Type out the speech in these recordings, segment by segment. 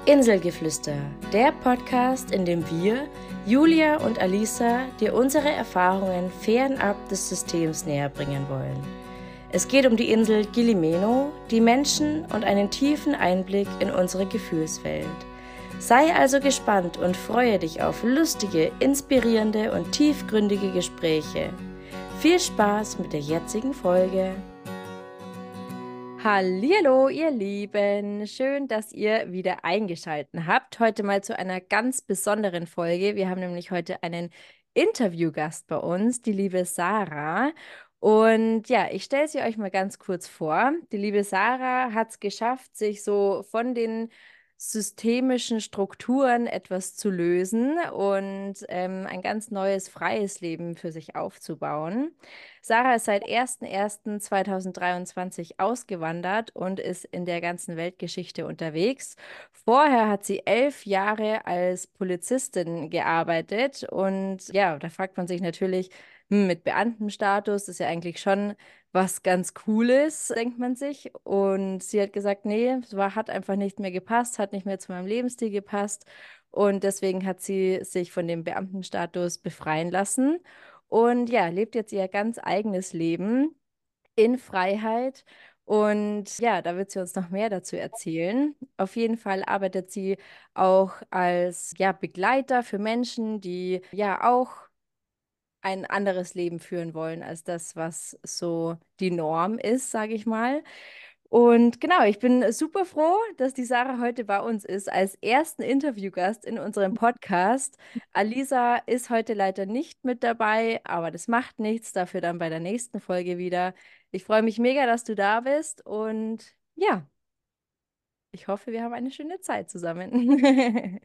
Inselgeflüster, der Podcast, in dem wir, Julia und Alisa, dir unsere Erfahrungen fernab des Systems näher bringen wollen. Es geht um die Insel Gili-Meno, die Menschen und einen tiefen Einblick in unsere Gefühlswelt. Sei also gespannt und freue dich auf lustige, inspirierende und tiefgründige Gespräche. Viel Spaß mit der jetzigen Folge. Hallihallo, ihr Lieben. Schön, dass ihr wieder eingeschaltet habt. Heute mal zu einer ganz besonderen Folge. Wir haben nämlich heute einen Interviewgast bei uns, die liebe Sarah. Und ja, ich stelle sie euch mal ganz kurz vor. Die liebe Sarah hat es geschafft, sich so von den systemischen Strukturen etwas zu lösen und ein ganz neues, freies Leben für sich aufzubauen. Sarah ist seit 01.01.2023 ausgewandert und ist in der ganzen Weltgeschichte unterwegs. Vorher hat sie 11 Jahre als Polizistin gearbeitet und ja, da fragt man sich natürlich, mit Beamtenstatus ist ja eigentlich schon was ganz Cooles, denkt man sich. Und sie hat gesagt, nee, hat einfach nicht mehr gepasst, hat nicht mehr zu meinem Lebensstil gepasst. Und deswegen hat sie sich von dem Beamtenstatus befreien lassen und ja, lebt jetzt ihr ganz eigenes Leben in Freiheit. Und ja, da wird sie uns noch mehr dazu erzählen. Auf jeden Fall arbeitet sie auch als ja, Begleiter für Menschen, die ja auch ein anderes Leben führen wollen als das, was so die Norm ist, sage ich mal. Und genau, ich bin super froh, dass die Sarah heute bei uns ist als ersten Interviewgast in unserem Podcast. Alisa ist heute leider nicht mit dabei, aber das macht nichts, dafür dann bei der nächsten Folge wieder. Ich freue mich mega, dass du da bist und ja, ich hoffe, wir haben eine schöne Zeit zusammen.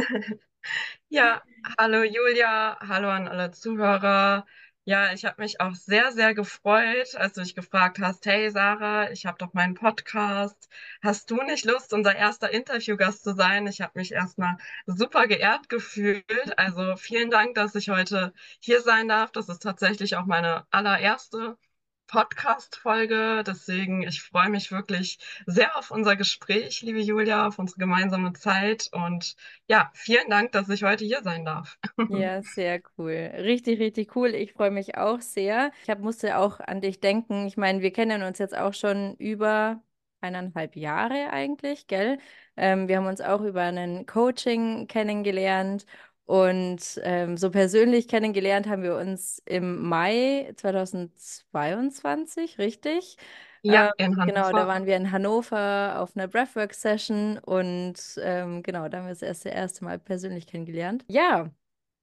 Ja, hallo Julia, hallo an alle Zuhörer. Ja, ich habe mich auch sehr, sehr gefreut, als du dich gefragt hast, hey Sarah, ich habe doch meinen Podcast. Hast du nicht Lust, unser erster Interviewgast zu sein? Ich habe mich erstmal super geehrt gefühlt. Also vielen Dank, dass ich heute hier sein darf. Das ist tatsächlich auch meine allererste Podcast-Folge. Deswegen, ich freue mich wirklich sehr auf unser Gespräch, liebe Julia, auf unsere gemeinsame Zeit und ja, vielen Dank, dass ich heute hier sein darf. Ja, sehr cool. Richtig, richtig cool. Ich freue mich auch sehr. Musste auch an dich denken. Ich meine, wir kennen uns jetzt auch schon über 1,5 Jahre eigentlich, gell? Wir haben uns auch über ein Coaching kennengelernt und so persönlich kennengelernt haben wir uns im Mai 2022, richtig? Ja, in Genau, da Hannover. waren wir in Hannover auf einer Breathwork-Session und genau, da haben wir das erste Mal persönlich kennengelernt. Ja.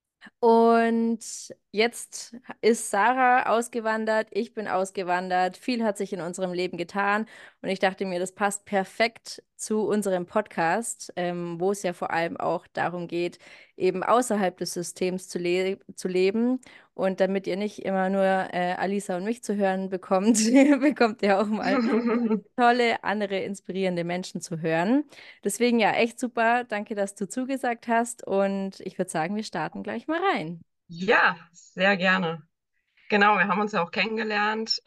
Und jetzt ist Sarah ausgewandert, ich bin ausgewandert, viel hat sich in unserem Leben getan und ich dachte mir, das passt perfekt zu unserem Podcast, wo es ja vor allem auch darum geht, eben außerhalb des Systems zu leben. Und damit ihr nicht immer nur Alisa und mich zu hören bekommt, bekommt ihr auch mal tolle, andere inspirierende Menschen zu hören. Deswegen ja, echt super. Danke, dass du zugesagt hast. Und ich würde sagen, wir starten gleich mal rein. Ja, sehr gerne. Genau, wir haben uns ja auch kennengelernt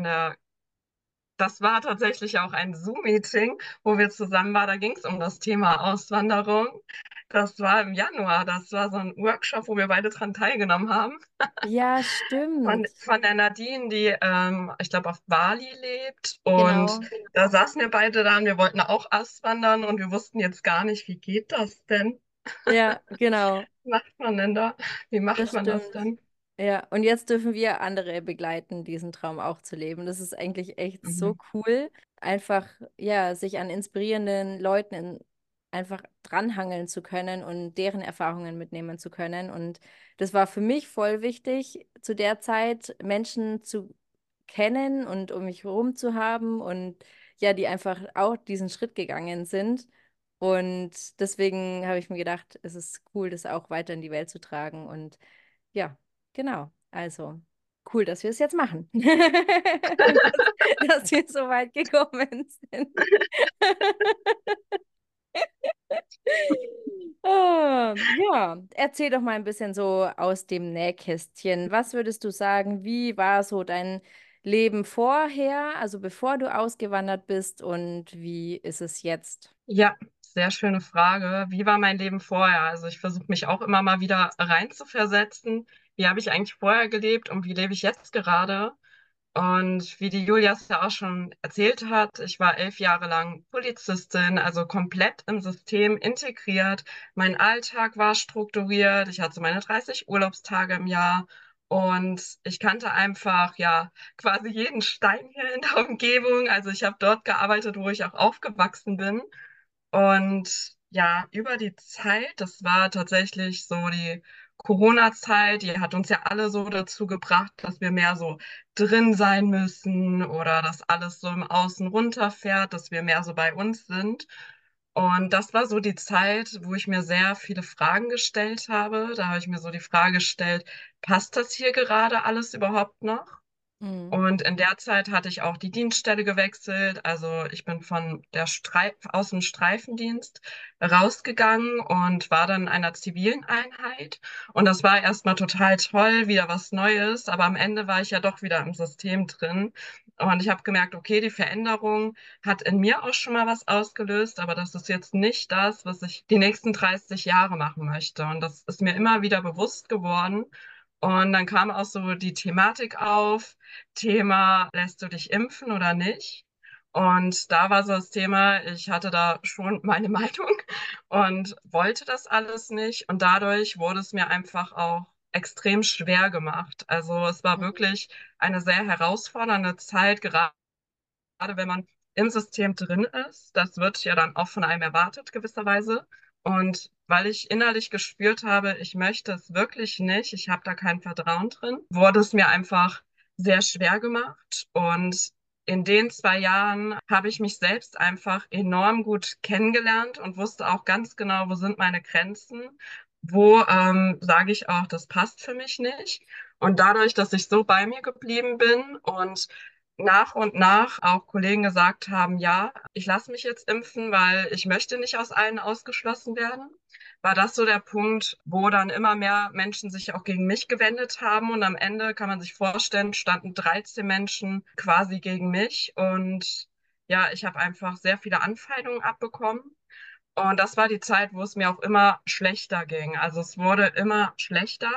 das war tatsächlich auch ein Zoom-Meeting, wo wir zusammen waren. Da ging es um das Thema Auswanderung. Das war im Januar. Das war so ein Workshop, wo wir beide dran teilgenommen haben. Ja, stimmt. Von der Nadine, die, ich glaube, auf Bali lebt. Und Genau. da saßen wir beide da und wir wollten auch auswandern und wir wussten jetzt gar nicht, wie geht das denn? Ja, genau. Macht man denn da? Wie macht Das man das stimmt. denn? Ja, und jetzt dürfen wir andere begleiten, diesen Traum auch zu leben. Das ist eigentlich echt so Mhm. cool, einfach, ja, sich an inspirierenden Leuten einfach dranhangeln zu können und deren Erfahrungen mitnehmen zu können. Und das war für mich voll wichtig, zu der Zeit Menschen zu kennen und um mich herum zu haben und ja, die einfach auch diesen Schritt gegangen sind. Und deswegen habe ich mir gedacht, es ist cool, das auch weiter in die Welt zu tragen. Und ja, genau. Also cool, dass wir es jetzt machen. Und dass wir so weit gekommen sind. Ja, erzähl doch mal ein bisschen so aus dem Nähkästchen. Was würdest du sagen, wie war so dein Leben vorher, also bevor du ausgewandert bist und wie ist es jetzt? Ja. Sehr schöne Frage. Wie war mein Leben vorher? Also ich versuche mich auch immer mal wieder reinzuversetzen. Wie habe ich eigentlich vorher gelebt und wie lebe ich jetzt gerade? Und wie die Julia es ja auch schon erzählt hat, ich war 11 Jahre lang Polizistin, also komplett im System integriert. Mein Alltag war strukturiert. Ich hatte meine 30 Urlaubstage im Jahr und ich kannte einfach ja quasi jeden Stein hier in der Umgebung. Also ich habe dort gearbeitet, wo ich auch aufgewachsen bin. Und ja, über die Zeit, das war tatsächlich so die Corona-Zeit, die hat uns ja alle so dazu gebracht, dass wir mehr so drin sein müssen oder dass alles so im Außen runterfährt, dass wir mehr so bei uns sind. Und das war so die Zeit, wo ich mir sehr viele Fragen gestellt habe. Da habe ich mir so die Frage gestellt, passt das hier gerade alles überhaupt noch? Mhm. Und in der Zeit hatte ich auch die Dienststelle gewechselt. Also ich bin von der aus dem Streifendienst rausgegangen und war dann in einer zivilen Einheit. Und das war erstmal total toll, wieder was Neues. Aber am Ende war ich ja doch wieder im System drin. Und ich habe gemerkt, okay, die Veränderung hat in mir auch schon mal was ausgelöst, aber das ist jetzt nicht das, was ich die nächsten 30 Jahre machen möchte. Und das ist mir immer wieder bewusst geworden. Und dann kam auch so die Thematik auf, Thema, lässt du dich impfen oder nicht? Und da war so das Thema, ich hatte da schon meine Meinung und wollte das alles nicht. Und dadurch wurde es mir einfach auch extrem schwer gemacht. Also es war wirklich eine sehr herausfordernde Zeit, gerade wenn man im System drin ist. Das wird ja dann auch von einem erwartet, gewisserweise. Und weil ich innerlich gespürt habe, ich möchte es wirklich nicht, ich habe da kein Vertrauen drin, wurde es mir einfach sehr schwer gemacht. Und in den 2 Jahren habe ich mich selbst einfach enorm gut kennengelernt und wusste auch ganz genau, wo sind meine Grenzen, wo sage ich auch, das passt für mich nicht. Und dadurch, dass ich so bei mir geblieben bin und nach und nach auch Kollegen gesagt haben, ja, ich lasse mich jetzt impfen, weil ich möchte nicht aus allen ausgeschlossen werden, war das so der Punkt, wo dann immer mehr Menschen sich auch gegen mich gewendet haben. Und am Ende kann man sich vorstellen, standen 13 Menschen quasi gegen mich. Und ja, ich habe einfach sehr viele Anfeindungen abbekommen. Und das war die Zeit, wo es mir auch immer schlechter ging. Also es wurde immer schlechter.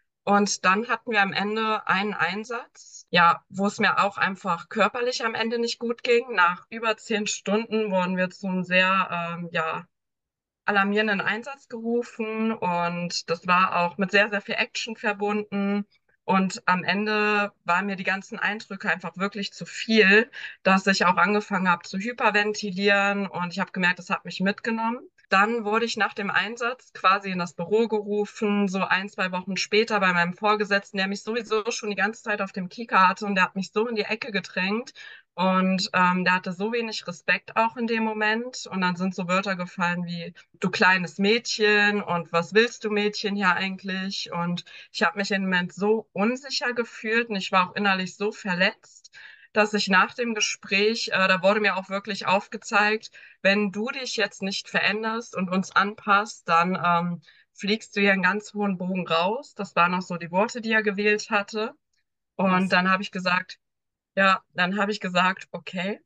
Und dann hatten wir am Ende einen Einsatz, ja, wo es mir auch einfach körperlich am Ende nicht gut ging. Nach über 10 Stunden wurden wir zum sehr, ja, alarmierenden Einsatz gerufen und das war auch mit sehr, sehr viel Action verbunden. Und am Ende waren mir die ganzen Eindrücke einfach wirklich zu viel, dass ich auch angefangen habe zu hyperventilieren und ich habe gemerkt, das hat mich mitgenommen. Dann wurde ich nach dem Einsatz quasi in das Büro gerufen, so 1, 2 Wochen später bei meinem Vorgesetzten, der mich sowieso schon die ganze Zeit auf dem Kieker hatte und der hat mich so in die Ecke gedrängt und der hatte so wenig Respekt auch in dem Moment und dann sind so Wörter gefallen wie du kleines Mädchen und was willst du Mädchen hier eigentlich? Und ich habe mich im Moment so unsicher gefühlt und ich war auch innerlich so verletzt, dass ich nach dem Gespräch, da wurde mir auch wirklich aufgezeigt, wenn du dich jetzt nicht veränderst und uns anpasst, dann fliegst du hier einen ganz hohen Bogen raus. Das waren auch so die Worte, die er gewählt hatte. Und Krass. dann habe ich gesagt, ja, dann habe ich gesagt, okay,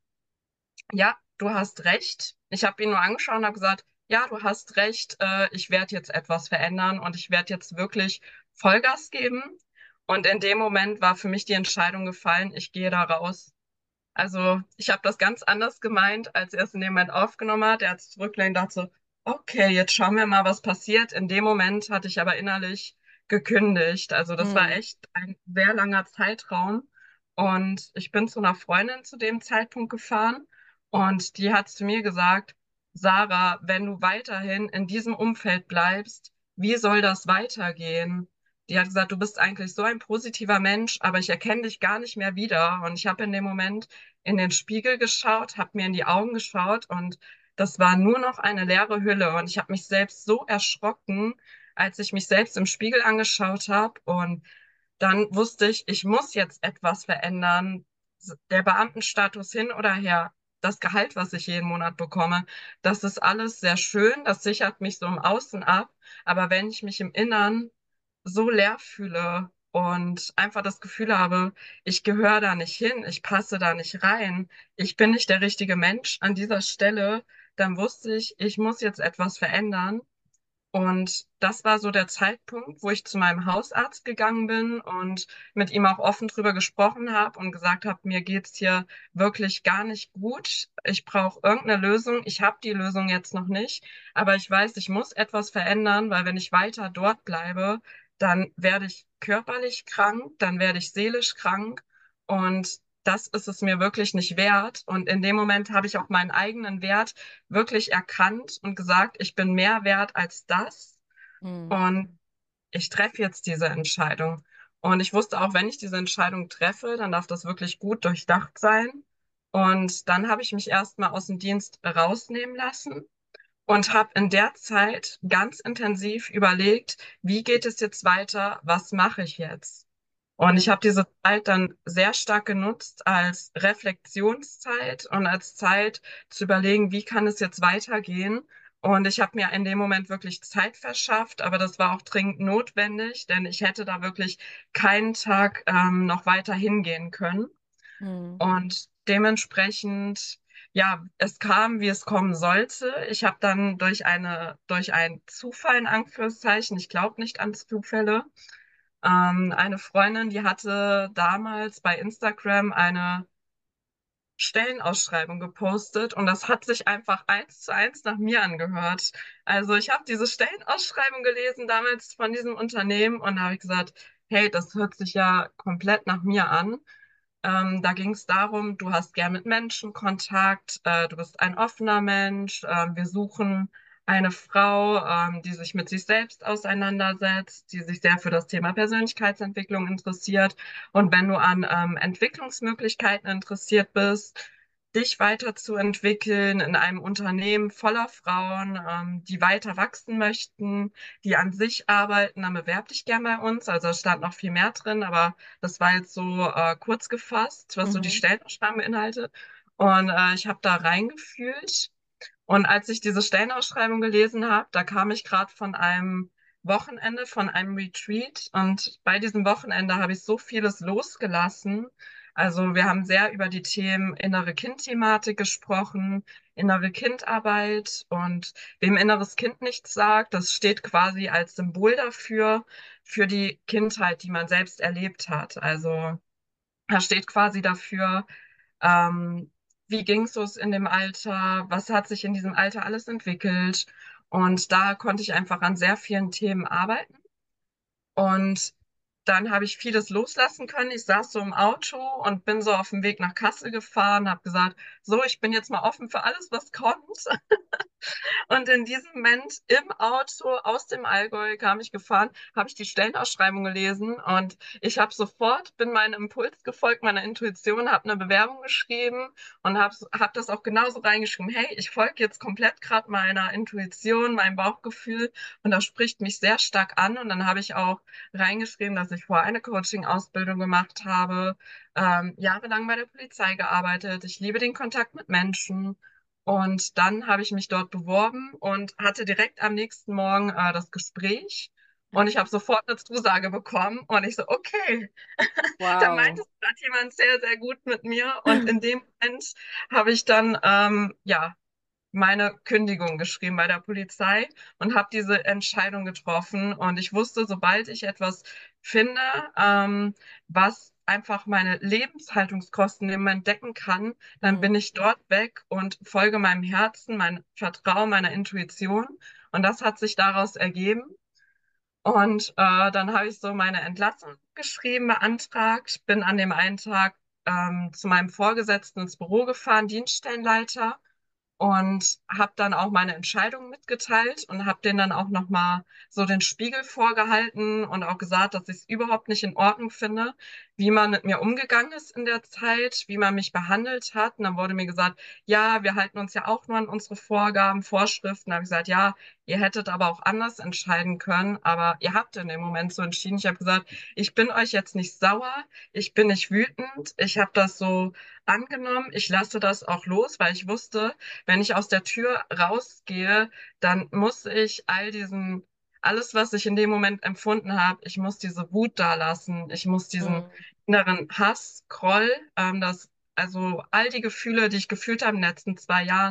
ja, du hast recht. Ich habe ihn nur angeschaut und habe gesagt, ja, du hast recht, ich werde jetzt etwas verändern und ich werde jetzt wirklich Vollgas geben. Und in dem Moment war für mich die Entscheidung gefallen, ich gehe da raus. Also ich habe das ganz anders gemeint, als er es in dem Moment aufgenommen hat. Er hat es zurückgelehnt und dachte so, okay, jetzt schauen wir mal, was passiert. In dem Moment hatte ich aber innerlich gekündigt. Also das war Mhm. echt ein sehr langer Zeitraum. Und ich bin zu einer Freundin zu dem Zeitpunkt gefahren und die hat zu mir gesagt, Sarah, wenn du weiterhin in diesem Umfeld bleibst, wie soll das weitergehen? Die hat gesagt, du bist eigentlich so ein positiver Mensch, aber ich erkenne dich gar nicht mehr wieder. Und ich habe in dem Moment in den Spiegel geschaut, habe mir in die Augen geschaut und das war nur noch eine leere Hülle. Und ich habe mich selbst so erschrocken, als ich mich selbst im Spiegel angeschaut habe. Und dann wusste ich, ich muss jetzt etwas verändern. Der Beamtenstatus hin oder her, das Gehalt, was ich jeden Monat bekomme, das ist alles sehr schön, das sichert mich so im Außen ab. Aber wenn ich mich im Innern so leer fühle und einfach das Gefühl habe, ich gehöre da nicht hin, ich passe da nicht rein, ich bin nicht der richtige Mensch an dieser Stelle, dann wusste ich, ich muss jetzt etwas verändern. Und das war so der Zeitpunkt, wo ich zu meinem Hausarzt gegangen bin und mit ihm auch offen drüber gesprochen habe und gesagt habe, mir geht's hier wirklich gar nicht gut. Ich brauche irgendeine Lösung. Ich habe die Lösung jetzt noch nicht, aber ich weiß, ich muss etwas verändern, weil wenn ich weiter dort bleibe, dann werde ich körperlich krank, dann werde ich seelisch krank und das ist es mir wirklich nicht wert. Und in dem Moment habe ich auch meinen eigenen Wert wirklich erkannt und gesagt, ich bin mehr wert als das Mhm. und ich treffe jetzt diese Entscheidung. Und ich wusste auch, wenn ich diese Entscheidung treffe, dann darf das wirklich gut durchdacht sein. Und dann habe ich mich erstmal aus dem Dienst rausnehmen lassen und habe in der Zeit ganz intensiv überlegt, wie geht es jetzt weiter, was mache ich jetzt? Und ich Mhm. habe diese Zeit dann sehr stark genutzt als Reflexionszeit und als Zeit zu überlegen, wie kann es jetzt weitergehen. Und ich habe mir in dem Moment wirklich Zeit verschafft, aber das war auch dringend notwendig, denn ich hätte da wirklich keinen Tag noch weiter hingehen können. Mhm. Und dementsprechend, ja, es kam, wie es kommen sollte. Ich habe dann durch einen Zufall, in Anführungszeichen, ich glaube nicht an Zufälle, eine Freundin, die hatte damals bei Instagram eine Stellenausschreibung gepostet und das hat sich einfach eins zu eins nach mir angehört. Also ich habe diese Stellenausschreibung gelesen damals von diesem Unternehmen und da habe ich gesagt, hey, das hört sich ja komplett nach mir an. Da ging es darum, du hast gern mit Menschen Kontakt, du bist ein offener Mensch, wir suchen eine Frau, die sich mit sich selbst auseinandersetzt, die sich sehr für das Thema Persönlichkeitsentwicklung interessiert. Und wenn du an Entwicklungsmöglichkeiten interessiert bist, dich weiterzuentwickeln in einem Unternehmen voller Frauen, die weiter wachsen möchten, die an sich arbeiten, dann bewerb dich gern bei uns. Also es stand noch viel mehr drin, aber das war jetzt so kurz gefasst, was so die Mhm. Stellenausschreibung beinhaltet. Und ich habe da reingefühlt. Und als ich diese Stellenausschreibung gelesen habe, da kam ich gerade von einem Wochenende, von einem Retreat. Und bei diesem Wochenende habe ich so vieles losgelassen. Also wir haben sehr über die Themen innere Kind-Thematik gesprochen, innere Kindarbeit und wem inneres Kind nichts sagt, das steht quasi als Symbol dafür, für die Kindheit, die man selbst erlebt hat. Also da steht quasi dafür, ähm, wie ging es uns in dem Alter, was hat sich in diesem Alter alles entwickelt. Und da konnte ich einfach an sehr vielen Themen arbeiten. Und dann habe ich vieles loslassen können. Ich saß so im Auto und bin so auf dem Weg nach Kassel gefahren, habe gesagt, so, ich bin jetzt mal offen für alles, was kommt. Und in diesem Moment im Auto aus dem Allgäu kam ich gefahren, habe ich die Stellenausschreibung gelesen und ich habe sofort, bin meinem Impuls gefolgt, meiner Intuition, habe eine Bewerbung geschrieben und hab das auch genauso reingeschrieben. Hey, ich folge jetzt komplett gerade meiner Intuition, meinem Bauchgefühl und das spricht mich sehr stark an. Und dann habe ich auch reingeschrieben, dass ich vorher eine Coaching-Ausbildung gemacht habe, jahrelang bei der Polizei gearbeitet. Ich liebe den Kontakt mit Menschen. Und dann habe ich mich dort beworben und hatte direkt am nächsten Morgen das Gespräch. Und ich habe sofort eine Zusage bekommen. Und ich so, okay, da meint Wow. es gerade jemand sehr, sehr gut mit mir. Und in dem Moment habe ich dann ja meine Kündigung geschrieben bei der Polizei und habe diese Entscheidung getroffen. Und ich wusste, sobald ich etwas finde, was einfach meine Lebenshaltungskosten im Moment decken kann, dann Mhm. bin ich dort weg und folge meinem Herzen, mein Vertrauen, meiner Intuition. Und das hat sich daraus ergeben. Und dann habe ich so meine Entlassung geschrieben, beantragt, bin an dem einen Tag zu meinem Vorgesetzten ins Büro gefahren, Dienststellenleiter, und habe dann auch meine Entscheidung mitgeteilt und habe denen dann auch nochmal so den Spiegel vorgehalten und auch gesagt, dass ich es überhaupt nicht in Ordnung finde, wie man mit mir umgegangen ist in der Zeit, wie man mich behandelt hat. Und dann wurde mir gesagt, ja, wir halten uns ja auch nur an unsere Vorgaben, Vorschriften. Da habe ich gesagt, ja, ihr hättet aber auch anders entscheiden können, aber ihr habt in dem Moment so entschieden. Ich habe gesagt, ich bin euch jetzt nicht sauer, ich bin nicht wütend, ich habe das so angenommen, ich lasse das auch los, weil ich wusste, wenn ich aus der Tür rausgehe, dann muss ich alles, was ich in dem Moment empfunden habe, ich muss diese Wut da lassen, ich muss diesen Mhm. inneren Hass, Groll, also all die Gefühle, die ich gefühlt habe in den letzten 2 Jahren,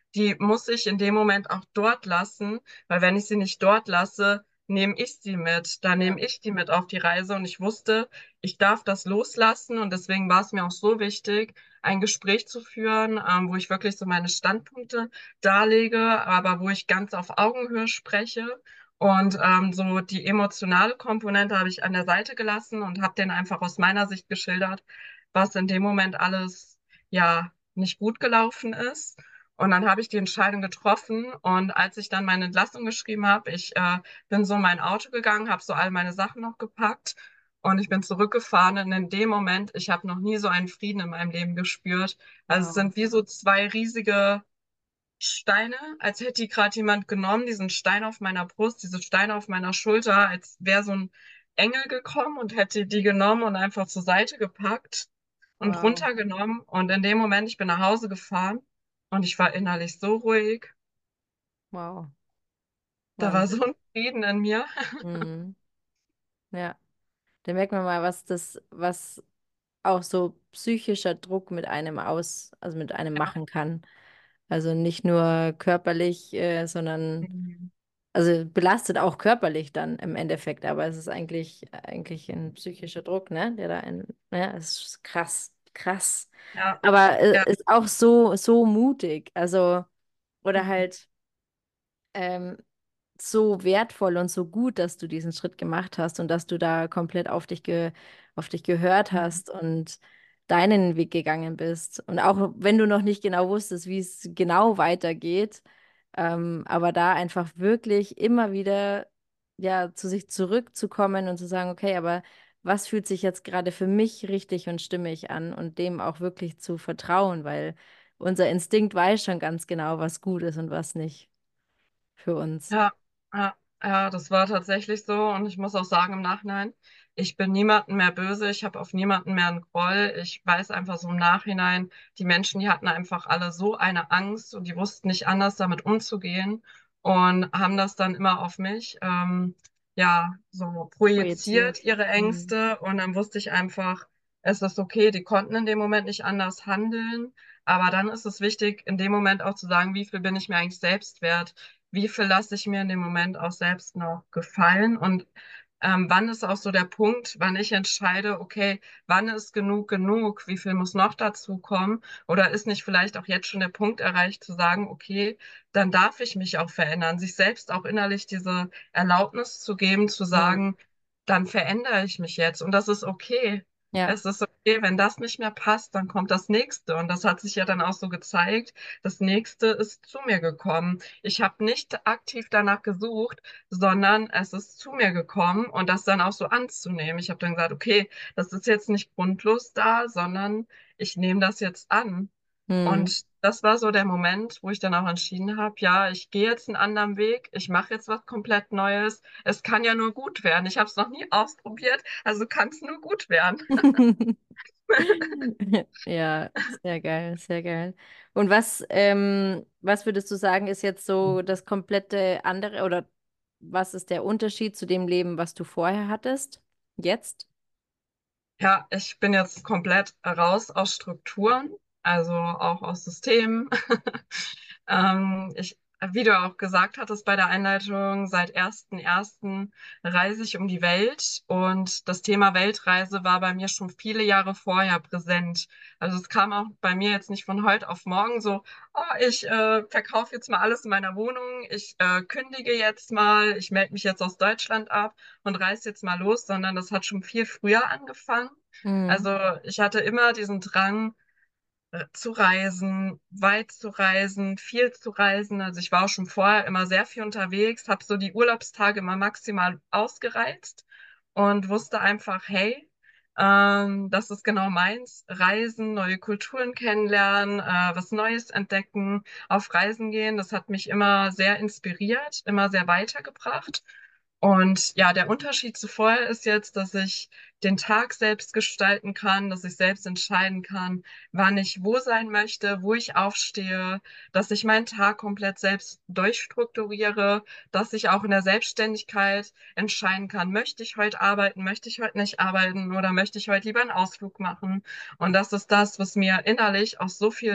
die muss ich in dem Moment auch dort lassen, weil wenn ich sie nicht dort lasse, nehme ich sie mit. Dann Ja, nehme ich die mit auf die Reise und ich wusste, ich darf das loslassen und deswegen war es mir auch so wichtig, ein Gespräch zu führen, wo ich wirklich so meine Standpunkte darlege, aber wo ich ganz auf Augenhöhe spreche. Und so die emotionale Komponente habe ich an der Seite gelassen und habe den einfach aus meiner Sicht geschildert, was in dem Moment alles ja nicht gut gelaufen ist. Und dann habe ich die Entscheidung getroffen. Und als ich dann meine Entlassung geschrieben habe, ich bin so in mein Auto gegangen, habe so all meine Sachen noch gepackt und ich bin zurückgefahren. Und in dem Moment, ich habe noch nie so einen Frieden in meinem Leben gespürt. Also es wow, sind wie so zwei riesige Steine, als hätte die gerade jemand genommen, diesen Stein auf meiner Brust, diese Steine auf meiner Schulter, als wäre so ein Engel gekommen und hätte die genommen und einfach zur Seite gepackt und wow, runtergenommen. Und in dem Moment, ich bin nach Hause gefahren und ich war innerlich so ruhig. wow, Da war Wahnsinn. so ein Frieden in mir. Mhm. Ja, da merkt man mal, was auch so psychischer Druck mit einem also mit einem Ja, machen kann. Also nicht nur körperlich, sondern, mhm. also belastet auch körperlich dann im Endeffekt, aber es ist eigentlich ein psychischer Druck, ne? Ja, es ist krass, krass. Ja, Aber ja, ist auch so mutig. Also, oder mhm. halt, ähm, so wertvoll und so gut, dass du diesen Schritt gemacht hast und dass du da komplett auf dich gehört Mhm. hast und deinen Weg gegangen bist. Und auch wenn du noch nicht genau wusstest, wie es genau weitergeht, aber da einfach wirklich immer wieder ja zu sich zurückzukommen und zu sagen, okay, aber was fühlt sich jetzt gerade für mich richtig und stimmig an und dem auch wirklich zu vertrauen, weil unser Instinkt weiß schon ganz genau, was gut ist und was nicht für uns. Ja, ja, ja, das war tatsächlich so. Und ich muss auch sagen, im Nachhinein, ich bin niemandem mehr böse, ich habe auf niemanden mehr einen Groll. Ich weiß einfach so im Nachhinein, die Menschen, die hatten einfach alle so eine Angst und die wussten nicht anders damit umzugehen und haben das dann immer auf mich, ja, so projiziert, Projiziert. ihre Mhm. Ängste. Und dann wusste ich einfach, es ist okay, die konnten in dem Moment nicht anders handeln. Aber dann ist es wichtig, in dem Moment auch zu sagen, wie viel bin ich mir eigentlich selbst wert? Wie viel lasse ich mir in dem Moment auch selbst noch gefallen und wann ist auch so der Punkt, wann ich entscheide, okay, wann ist genug genug, wie viel muss noch dazu kommen oder ist nicht vielleicht auch jetzt schon der Punkt erreicht zu sagen, okay, dann darf ich mich auch verändern, sich selbst auch innerlich diese Erlaubnis zu geben, zu Ja, sagen, dann verändere ich mich jetzt und das ist okay. ja, Es ist okay, wenn das nicht mehr passt, dann kommt das nächste und das hat sich ja dann auch so gezeigt. Das nächste ist zu mir gekommen. Ich habe nicht aktiv danach gesucht, sondern es ist zu mir gekommen und das dann auch so anzunehmen. Ich habe dann gesagt, okay, das ist jetzt nicht grundlos da, sondern ich nehme das jetzt an. hm. Und das war so der Moment, wo ich dann auch entschieden habe, ja, ich gehe jetzt einen anderen Weg, ich mache jetzt was komplett Neues. Es kann ja nur gut werden. Ich habe es noch nie ausprobiert, also kann es nur gut werden. Ja, sehr geil, sehr geil. Und was würdest du sagen, ist jetzt so das komplette andere oder was ist der Unterschied zu dem Leben, was du vorher hattest? Jetzt? Ja, ich bin jetzt komplett raus aus Strukturen, also auch aus Systemen. Wie du auch gesagt hattest bei der Einleitung, seit 1.1. reise ich um die Welt und das Thema Weltreise war bei mir schon viele Jahre vorher präsent. Also es kam auch bei mir jetzt nicht von heute auf morgen so, oh, ich verkaufe jetzt mal alles in meiner Wohnung, ich kündige jetzt mal, ich melde mich jetzt aus Deutschland ab und reise jetzt mal los, sondern das hat schon viel früher angefangen. Hm. Also ich hatte immer diesen Drang zu reisen, weit zu reisen, viel zu reisen. Also ich war auch schon vorher immer sehr viel unterwegs, habe so die Urlaubstage immer maximal ausgereizt und wusste einfach, hey, das ist genau meins. Reisen, neue Kulturen kennenlernen, was Neues entdecken, auf Reisen gehen. Das hat mich immer sehr inspiriert, immer sehr weitergebracht. Und ja, der Unterschied zu vorher ist jetzt, dass ich den Tag selbst gestalten kann, dass ich selbst entscheiden kann, wann ich wo sein möchte, wo ich aufstehe, dass ich meinen Tag komplett selbst durchstrukturiere, dass ich auch in der Selbstständigkeit entscheiden kann, möchte ich heute arbeiten, möchte ich heute nicht arbeiten oder möchte ich heute lieber einen Ausflug machen. Und das ist das, was mir innerlich auch so viel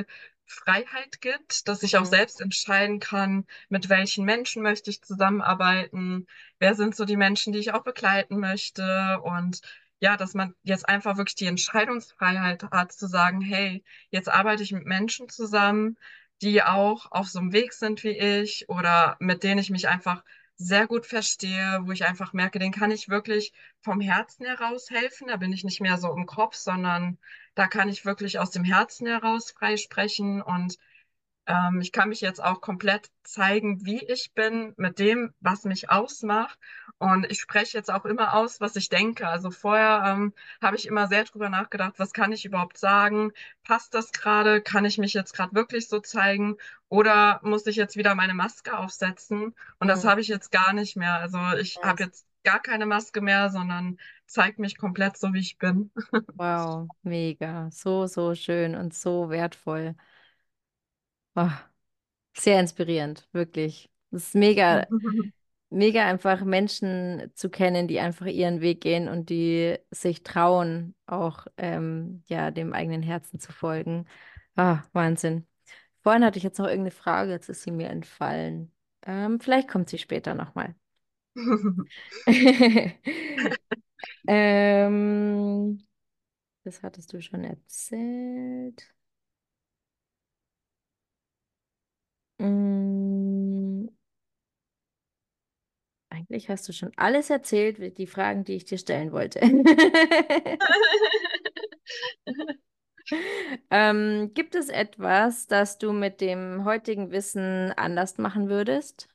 Freiheit gibt, dass ich auch Mhm. selbst entscheiden kann, mit welchen Menschen möchte ich zusammenarbeiten, wer sind so die Menschen, die ich auch begleiten möchte und ja, dass man jetzt einfach wirklich die Entscheidungsfreiheit hat zu sagen, hey, jetzt arbeite ich mit Menschen zusammen, die auch auf so einem Weg sind wie ich oder mit denen ich mich einfach sehr gut verstehe, wo ich einfach merke, den kann ich wirklich vom Herzen heraus helfen. Da bin ich nicht mehr so im Kopf, sondern da kann ich wirklich aus dem Herzen heraus frei sprechen und ich kann mich jetzt auch komplett zeigen, wie ich bin, mit dem, was mich ausmacht. Und ich spreche jetzt auch immer aus, was ich denke. Also vorher habe ich immer sehr drüber nachgedacht, was kann ich überhaupt sagen? Passt das gerade? Kann ich mich jetzt gerade wirklich so zeigen? Oder muss ich jetzt wieder meine Maske aufsetzen? Und das Mhm. habe ich jetzt gar nicht mehr. Also ich habe Nice. jetzt gar keine Maske mehr, sondern zeige mich komplett so, wie ich bin. Wow, mega. So, so schön und so wertvoll. Oh, sehr inspirierend, wirklich. Es ist mega, mega einfach Menschen zu kennen, die einfach ihren Weg gehen und die sich trauen, auch ja, dem eigenen Herzen zu folgen. Ah, Wahnsinn. Vorhin hatte ich jetzt noch irgendeine Frage, jetzt ist sie mir entfallen. Vielleicht kommt sie später nochmal. Ähm, das hattest du schon erzählt. Mm, eigentlich hast du schon alles erzählt, wie die Fragen, die ich dir stellen wollte. Gibt es etwas, das du mit dem heutigen Wissen anders machen würdest?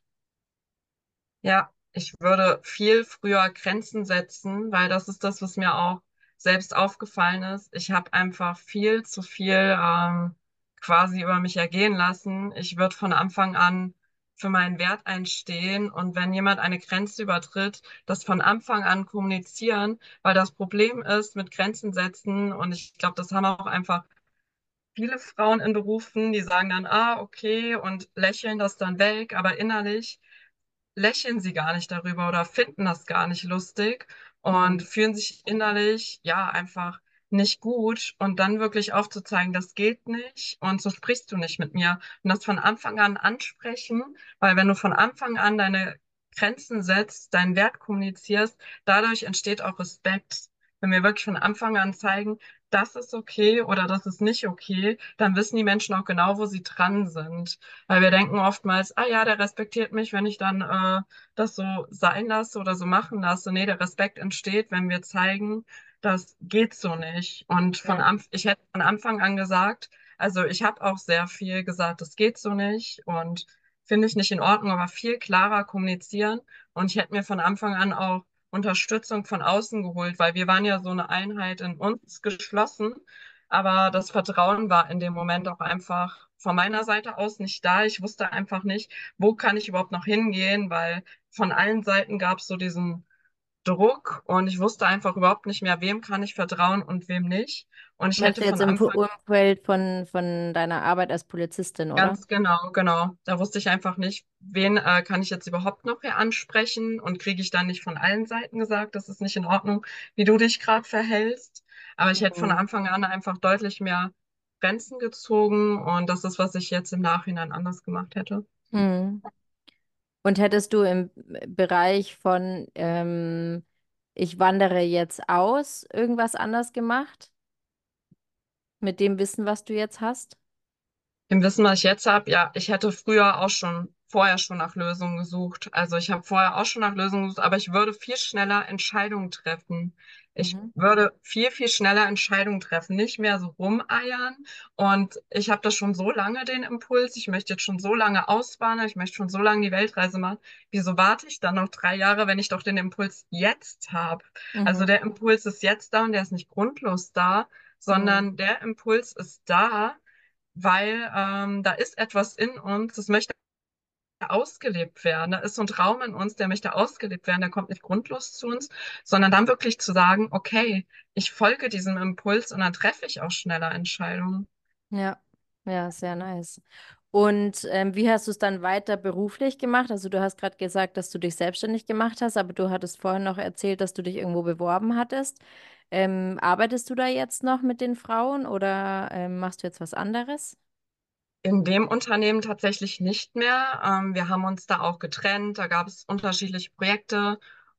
Ja, ich würde viel früher Grenzen setzen, weil das ist das, was mir auch selbst aufgefallen ist. Ich habe einfach viel zu viel quasi über mich ergehen lassen. Ich würde von Anfang an für meinen Wert einstehen und wenn jemand eine Grenze übertritt, das von Anfang an kommunizieren, weil das Problem ist mit Grenzen setzen und ich glaube, das haben auch einfach viele Frauen in Berufen, die sagen dann, ah, okay und lächeln das dann weg, aber innerlich lächeln sie gar nicht darüber oder finden das gar nicht lustig und Hm. fühlen sich innerlich ja einfach nicht gut und dann wirklich aufzuzeigen, das geht nicht und so sprichst du nicht mit mir und das von Anfang an ansprechen, weil wenn du von Anfang an deine Grenzen setzt, deinen Wert kommunizierst, dadurch entsteht auch Respekt. Wenn wir wirklich von Anfang an zeigen, das ist okay oder das ist nicht okay, dann wissen die Menschen auch genau, wo sie dran sind. Weil wir denken oftmals, ah ja, der respektiert mich, wenn ich dann das so sein lasse oder so machen lasse. Nee, der Respekt entsteht, wenn wir zeigen, das geht so nicht. Und Ja. ich hätte von Anfang an gesagt, also ich habe auch sehr viel gesagt, das geht so nicht und finde ich nicht in Ordnung, aber viel klarer kommunizieren. Und ich hätte mir von Anfang an auch Unterstützung von außen geholt, weil wir waren ja so eine Einheit in uns geschlossen. Aber das Vertrauen war in dem Moment auch einfach von meiner Seite aus nicht da. Ich wusste einfach nicht, wo kann ich überhaupt noch hingehen, weil von allen Seiten gab es so diesen Druck und ich wusste einfach überhaupt nicht mehr, wem kann ich vertrauen und wem nicht. Und ich Meinst hätte du jetzt von im Anfang Umfeld von deiner Arbeit als Polizistin, oder? ganz genau, genau, da wusste ich einfach nicht, wen kann ich jetzt überhaupt noch hier ansprechen und kriege ich dann nicht von allen Seiten gesagt, das ist nicht in Ordnung, wie du dich gerade verhältst. Aber ich hätte von Mhm. Anfang an einfach deutlich mehr Grenzen gezogen und das ist, was ich jetzt im Nachhinein anders gemacht hätte. Mhm. Und hättest du im Bereich von ich wandere jetzt aus irgendwas anders gemacht mit dem Wissen, was du jetzt hast? Im Wissen, was ich jetzt habe, ja, ich hätte früher auch schon, vorher schon nach Lösungen gesucht. Also ich habe vorher auch schon nach Lösungen gesucht, aber ich würde viel schneller Entscheidungen treffen. Ich Mhm. würde viel, viel schneller Entscheidungen treffen, nicht mehr so rumeiern. Und ich habe das schon so lange, den Impuls. Ich möchte jetzt schon so lange auswandern, ich möchte schon so lange die Weltreise machen. Wieso warte ich dann noch 3 Jahre, wenn ich doch den Impuls jetzt habe? Also Mhm. der Impuls ist jetzt da und der ist nicht grundlos da, Mhm. sondern der Impuls ist da, weil da ist etwas in uns, das möchte ausgelebt werden. Da ist so ein Traum in uns, der möchte ausgelebt werden, der kommt nicht grundlos zu uns, sondern dann wirklich zu sagen, okay, ich folge diesem Impuls und dann treffe ich auch schneller Entscheidungen. Ja, ja, sehr nice. Und wie hast du es dann weiter beruflich gemacht? Also du hast gerade gesagt, dass du dich selbstständig gemacht hast, aber du hattest vorhin noch erzählt, dass du dich irgendwo beworben hattest. Arbeitest du da jetzt noch mit den Frauen oder machst du jetzt was anderes? In dem Unternehmen tatsächlich nicht mehr. Wir haben uns da auch getrennt. Da gab es unterschiedliche Projekte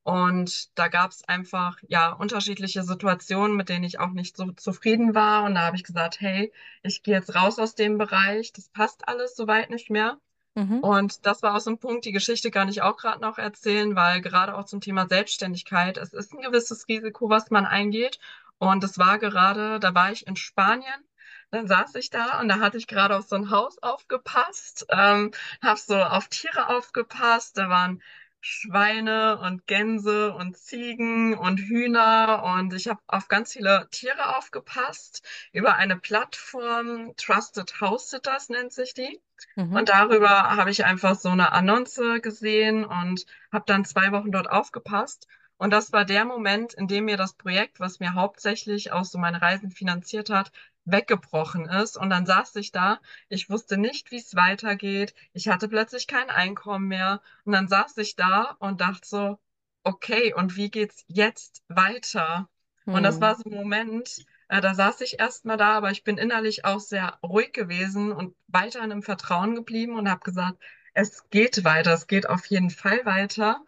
und da gab es einfach ja unterschiedliche Situationen, mit denen ich auch nicht so zufrieden war. Und da habe ich gesagt, hey, ich gehe jetzt raus aus dem Bereich. Das passt alles soweit nicht mehr. Mhm. Und das war auch so ein Punkt, die Geschichte kann ich auch gerade noch erzählen, weil gerade auch zum Thema Selbstständigkeit, es ist ein gewisses Risiko, was man eingeht. Und es war gerade, da war ich in Spanien, dann saß ich da und da hatte ich gerade auf so ein Haus aufgepasst, habe so auf Tiere aufgepasst, da waren Schweine und Gänse und Ziegen und Hühner und ich habe auf ganz viele Tiere aufgepasst über eine Plattform, Trusted House Sitters nennt sich die. Mhm. Und darüber habe ich einfach so eine Annonce gesehen und habe dann 2 Wochen dort aufgepasst. Und das war der Moment, in dem mir das Projekt, was mir hauptsächlich auch so meine Reisen finanziert hat, weggebrochen ist. Und dann saß ich da, ich wusste nicht, wie es weitergeht. Ich hatte plötzlich kein Einkommen mehr. Und dann saß ich da und dachte so, okay, und wie geht's jetzt weiter? Und das war Hm. so ein Moment, da saß ich erst mal da, aber ich bin innerlich auch sehr ruhig gewesen und weiterhin im Vertrauen geblieben und habe gesagt, es geht weiter, es geht auf jeden Fall weiter.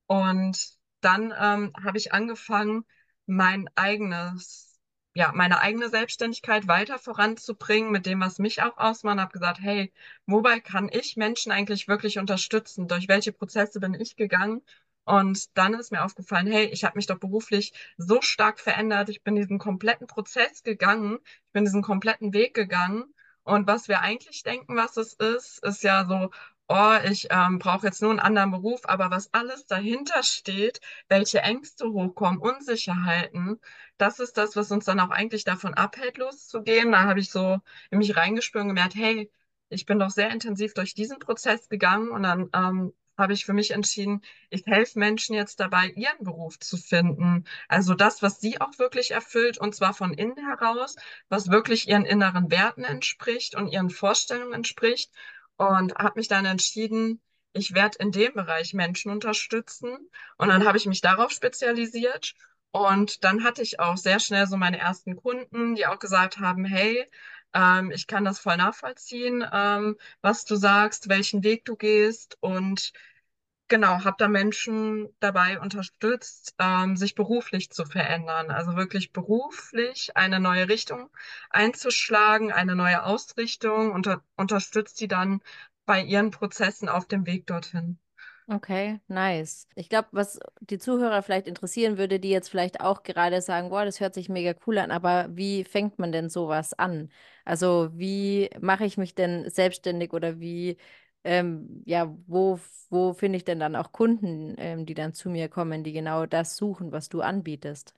Und dann habe ich angefangen, mein eigenes, ja, meine eigene Selbstständigkeit weiter voranzubringen mit dem, was mich auch ausmacht. Habe gesagt, hey, wobei kann ich Menschen eigentlich wirklich unterstützen? Durch welche Prozesse bin ich gegangen? Und dann ist mir aufgefallen, hey, ich habe mich doch beruflich so stark verändert. Ich bin diesen kompletten Prozess gegangen. Ich bin diesen kompletten Weg gegangen. Und was wir eigentlich denken, was es ist ja so, oh, ich brauche jetzt nur einen anderen Beruf, aber was alles dahinter steht, welche Ängste hochkommen, Unsicherheiten, das ist das, was uns dann auch eigentlich davon abhält, loszugehen. Da habe ich so in mich reingespürt und gemerkt, hey, ich bin doch sehr intensiv durch diesen Prozess gegangen und dann habe ich für mich entschieden, ich helfe Menschen jetzt dabei, ihren Beruf zu finden. Also das, was sie auch wirklich erfüllt und zwar von innen heraus, was wirklich ihren inneren Werten entspricht und ihren Vorstellungen entspricht und habe mich dann entschieden, ich werde in dem Bereich Menschen unterstützen. Und dann habe ich mich darauf spezialisiert. Und dann hatte ich auch sehr schnell so meine ersten Kunden, die auch gesagt haben, hey, ich kann das voll nachvollziehen, was du sagst, welchen Weg du gehst. Und genau, habe da Menschen dabei unterstützt, sich beruflich zu verändern. Also wirklich beruflich eine neue Richtung einzuschlagen, eine neue Ausrichtung und unterstützt sie dann bei ihren Prozessen auf dem Weg dorthin. Okay, nice. Ich glaube, was die Zuhörer vielleicht interessieren würde, die jetzt vielleicht auch gerade sagen, boah, das hört sich mega cool an, aber wie fängt man denn sowas an? Also wie mache ich mich denn selbstständig oder wie, ja, wo finde ich denn dann auch Kunden, die dann zu mir kommen, die genau das suchen, was du anbietest?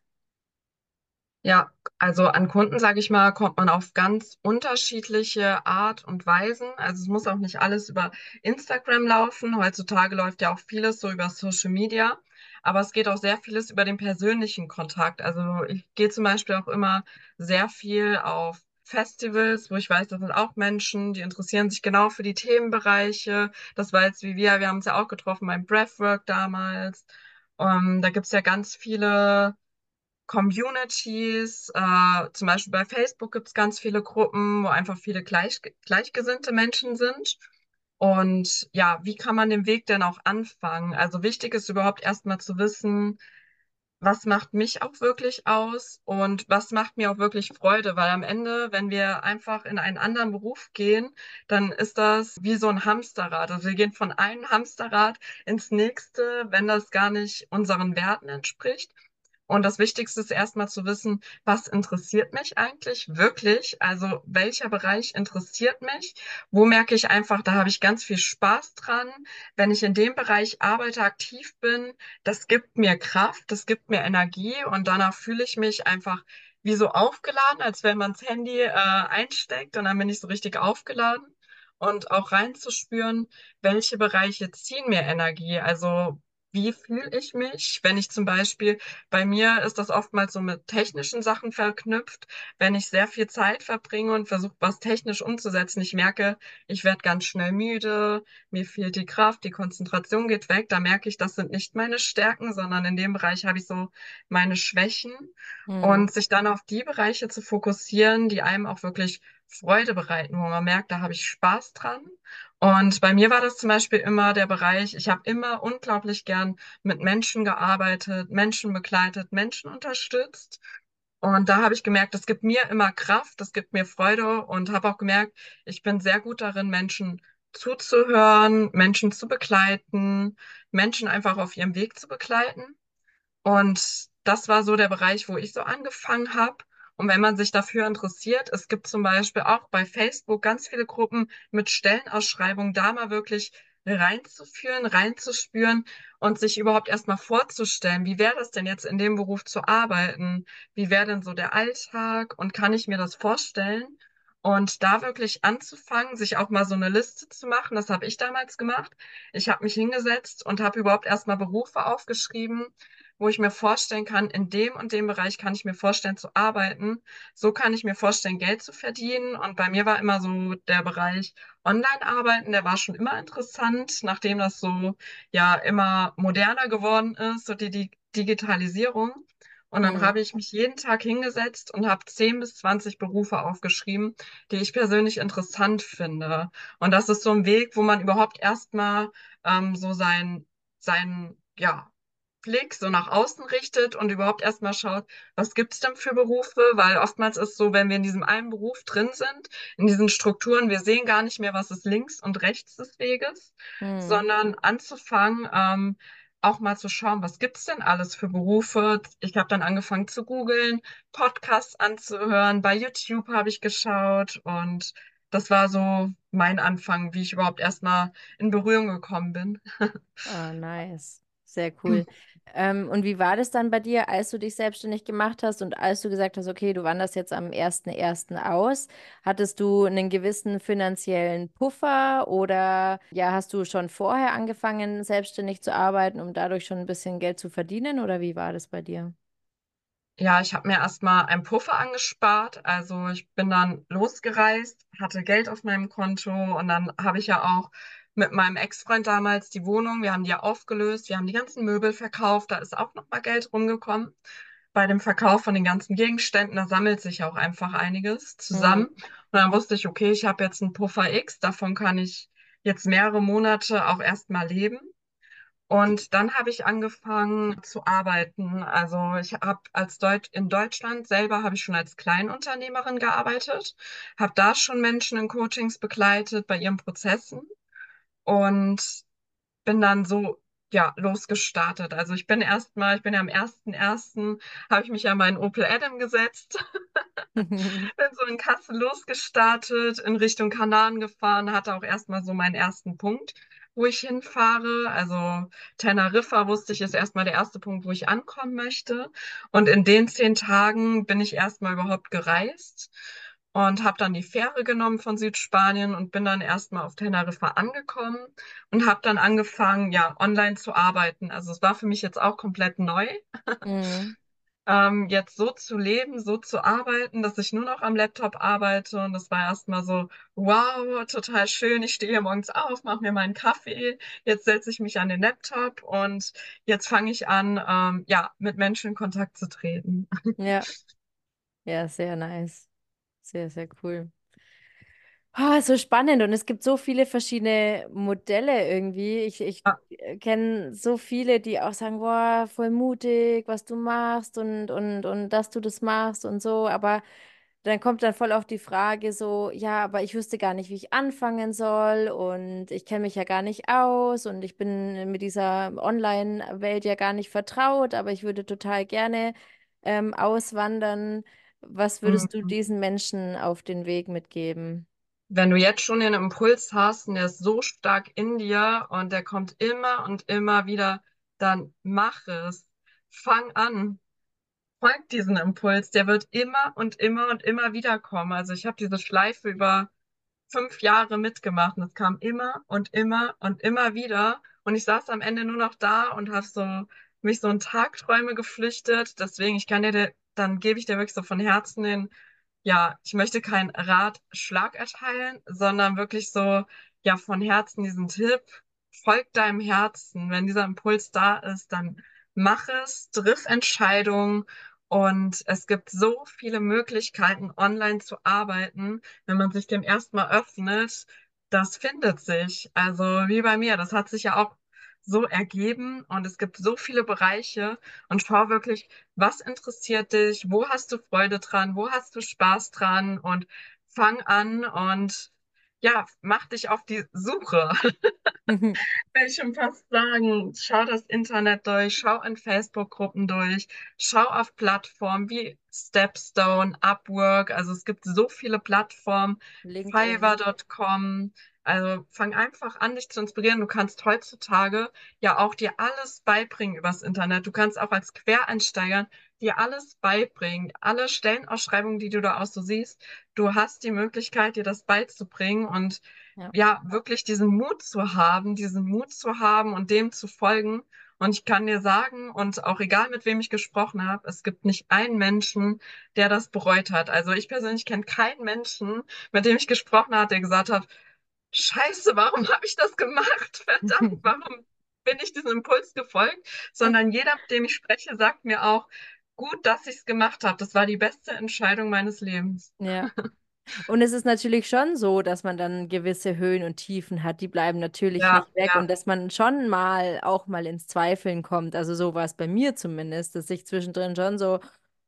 Ja, also an Kunden, sage ich mal, kommt man auf ganz unterschiedliche Art und Weisen. Also es muss auch nicht alles über Instagram laufen. Heutzutage läuft ja auch vieles so über Social Media. Aber es geht auch sehr vieles über den persönlichen Kontakt. Also ich gehe zum Beispiel auch immer sehr viel auf Festivals, wo ich weiß, das sind auch Menschen, die interessieren sich genau für die Themenbereiche. Das war jetzt wie wir haben uns ja auch getroffen beim Breathwork damals. Da gibt's ja ganz viele Communities, zum Beispiel bei Facebook gibt es ganz viele Gruppen, wo einfach viele gleichgesinnte Menschen sind. Und ja, wie kann man den Weg denn auch anfangen? Also wichtig ist überhaupt erstmal zu wissen, was macht mich auch wirklich aus und was macht mir auch wirklich Freude, weil am Ende, wenn wir einfach in einen anderen Beruf gehen, dann ist das wie so ein Hamsterrad. Also wir gehen von einem Hamsterrad ins nächste, wenn das gar nicht unseren Werten entspricht. Und das Wichtigste ist erstmal zu wissen, was interessiert mich eigentlich wirklich? Also welcher Bereich interessiert mich? Wo merke ich einfach, da habe ich ganz viel Spaß dran. Wenn ich in dem Bereich arbeite, aktiv bin, das gibt mir Kraft, das gibt mir Energie und danach fühle ich mich einfach wie so aufgeladen, als wenn man das Handy einsteckt und dann bin ich so richtig aufgeladen. Und auch reinzuspüren, welche Bereiche ziehen mir Energie. Also wie fühle ich mich, wenn ich zum Beispiel bei mir ist das oftmals so mit technischen Sachen verknüpft. Wenn ich sehr viel Zeit verbringe und versuche, was technisch umzusetzen, ich merke, ich werde ganz schnell müde, mir fehlt die Kraft, die Konzentration geht weg. Da merke ich, das sind nicht meine Stärken, sondern in dem Bereich habe ich so meine Schwächen. Hm. Und sich dann auf die Bereiche zu fokussieren, die einem auch wirklich Freude bereiten, wo man merkt, da habe ich Spaß dran. Und bei mir war das zum Beispiel immer der Bereich, ich habe immer unglaublich gern mit Menschen gearbeitet, Menschen begleitet, Menschen unterstützt. Und da habe ich gemerkt, das gibt mir immer Kraft, das gibt mir Freude und habe auch gemerkt, ich bin sehr gut darin, Menschen zuzuhören, Menschen zu begleiten, Menschen einfach auf ihrem Weg zu begleiten. Und das war so der Bereich, wo ich so angefangen habe. Und wenn man sich dafür interessiert, es gibt zum Beispiel auch bei Facebook ganz viele Gruppen mit Stellenausschreibungen, da mal wirklich reinzuführen, reinzuspüren und sich überhaupt erstmal vorzustellen, wie wäre das denn jetzt in dem Beruf zu arbeiten? Wie wäre denn so der Alltag? Und kann ich mir das vorstellen? Und da wirklich anzufangen, sich auch mal so eine Liste zu machen, das habe ich damals gemacht. Ich habe mich hingesetzt und habe überhaupt erstmal Berufe aufgeschrieben, wo ich mir vorstellen kann, in dem und dem Bereich kann ich mir vorstellen zu arbeiten. So kann ich mir vorstellen, Geld zu verdienen. Und bei mir war immer so der Bereich Online-Arbeiten, der war schon immer interessant, nachdem das so ja immer moderner geworden ist, so die Digitalisierung. Und dann habe Mhm. ich mich jeden Tag hingesetzt und habe 10 bis 20 Berufe aufgeschrieben, die ich persönlich interessant finde. Und das ist so ein Weg, wo man überhaupt erstmal so ja, Blick so nach außen richtet und überhaupt erstmal schaut, was gibt's denn für Berufe? Weil oftmals ist so, wenn wir in diesem einen Beruf drin sind, in diesen Strukturen, wir sehen gar nicht mehr, was ist links und rechts des Weges, Mhm. sondern anzufangen, auch mal zu schauen, was gibt's denn alles für Berufe? Ich habe dann angefangen zu googeln, Podcasts anzuhören, bei YouTube habe ich geschaut und das war so mein Anfang, wie ich überhaupt erstmal in Berührung gekommen bin. Ah, nice. Sehr cool. Und wie war das dann bei dir, als du dich selbstständig gemacht hast und als du gesagt hast, okay, du wanderst jetzt am 1.1. aus? Hattest du einen gewissen finanziellen Puffer oder ja, hast du schon vorher angefangen, selbstständig zu arbeiten, um dadurch schon ein bisschen Geld zu verdienen oder wie war das bei dir? Ja, ich habe mir erstmal einen Puffer angespart. Also ich bin dann losgereist, hatte Geld auf meinem Konto und dann habe ich ja auch mit meinem Ex-Freund damals die Wohnung, wir haben die ja aufgelöst, wir haben die ganzen Möbel verkauft, da ist auch nochmal Geld rumgekommen. Bei dem Verkauf von den ganzen Gegenständen, da sammelt sich auch einfach einiges zusammen. Mhm. Und dann wusste ich, okay, ich habe jetzt einen Puffer X, davon kann ich jetzt mehrere Monate auch erstmal leben. Und dann habe ich angefangen zu arbeiten. Also ich habe in Deutschland selber habe ich schon als Kleinunternehmerin gearbeitet, habe da schon Menschen in Coachings begleitet bei ihren Prozessen und bin dann so ja losgestartet. Also ich bin ja am 1.1. habe ich mich ja meinen Opel Adam gesetzt, bin so in Kassel losgestartet, in Richtung Kanaren gefahren, hatte auch erstmal so meinen ersten Punkt, wo ich hinfahre. Also Teneriffa wusste ich, ist erstmal der erste Punkt, wo ich ankommen möchte. Und in den 10 Tagen bin ich erstmal überhaupt gereist und habe dann die Fähre genommen von Südspanien und bin dann erstmal auf Teneriffa angekommen und habe dann angefangen, ja, online zu arbeiten. Also es war für mich jetzt auch komplett neu, Mhm. jetzt so zu leben, so zu arbeiten, dass ich nur noch am Laptop arbeite. Und das war erstmal so, wow, total schön. Ich stehe hier morgens auf, mache mir meinen Kaffee, jetzt setze ich mich an den Laptop und jetzt fange ich an, ja, mit Menschen in Kontakt zu treten. Ja, ja, sehr nice. Sehr, sehr cool. Ah, so spannend und es gibt so viele verschiedene Modelle irgendwie. Ich Ja, kenne so viele, die auch sagen, boah, voll mutig, was du machst und dass du das machst und so. Aber dann kommt dann voll auf die Frage so, ja, aber ich wüsste gar nicht, wie ich anfangen soll und ich kenne mich ja gar nicht aus und ich bin mit dieser Online-Welt ja gar nicht vertraut, aber ich würde total gerne auswandern. Was würdest du mm. diesen Menschen auf den Weg mitgeben? Wenn du jetzt schon den Impuls hast und der ist so stark in dir und der kommt immer und immer wieder, dann mach es. Fang an. Folgt diesen Impuls, der wird immer und immer und immer wieder kommen. Also ich habe diese Schleife über 5 Jahre mitgemacht und es kam immer und immer und immer wieder. Und ich saß am Ende nur noch da und habe so mich so in Tagträume geflüchtet. Deswegen, dann gebe ich dir wirklich so von Herzen den, ja, ich möchte keinen Ratschlag erteilen, sondern wirklich so, ja, von Herzen diesen Tipp, folg deinem Herzen. Wenn dieser Impuls da ist, dann mach es, triff Entscheidungen Und es gibt so viele Möglichkeiten, online zu arbeiten, wenn man sich dem erstmal öffnet. Das findet sich. Also wie bei mir, das hat sich ja auch so ergeben und es gibt so viele Bereiche und schau wirklich, was interessiert dich, wo hast du Freude dran, wo hast du Spaß dran und fang an und ja, mach dich auf die Suche. Will ich schon fast sagen, schau das Internet durch, schau in Facebook-Gruppen durch, schau auf Plattformen wie Stepstone, Upwork, also es gibt so viele Plattformen, LinkedIn. Fiverr.com, also fang einfach an, dich zu inspirieren. Du kannst heutzutage ja auch dir alles beibringen übers Internet. Du kannst auch als Quereinsteiger dir alles beibringen. Alle Stellenausschreibungen, die du da auch so siehst, du hast die Möglichkeit, dir das beizubringen und Ja. ja, wirklich diesen Mut zu haben und dem zu folgen. Und ich kann dir sagen, und auch egal mit wem ich gesprochen habe, es gibt nicht einen Menschen, der das bereut hat. Also ich persönlich kenne keinen Menschen, mit dem ich gesprochen habe, der gesagt hat, Scheiße, warum habe ich das gemacht? Verdammt, warum bin ich diesem Impuls gefolgt? Sondern jeder, mit dem ich spreche, sagt mir auch, gut, dass ich es gemacht habe. Das war die beste Entscheidung meines Lebens. Ja. Und es ist natürlich schon so, dass man dann gewisse Höhen und Tiefen hat, die bleiben natürlich Ja, nicht weg ja. und dass man schon mal auch mal ins Zweifeln kommt. Also so war es bei mir zumindest, dass ich zwischendrin schon so,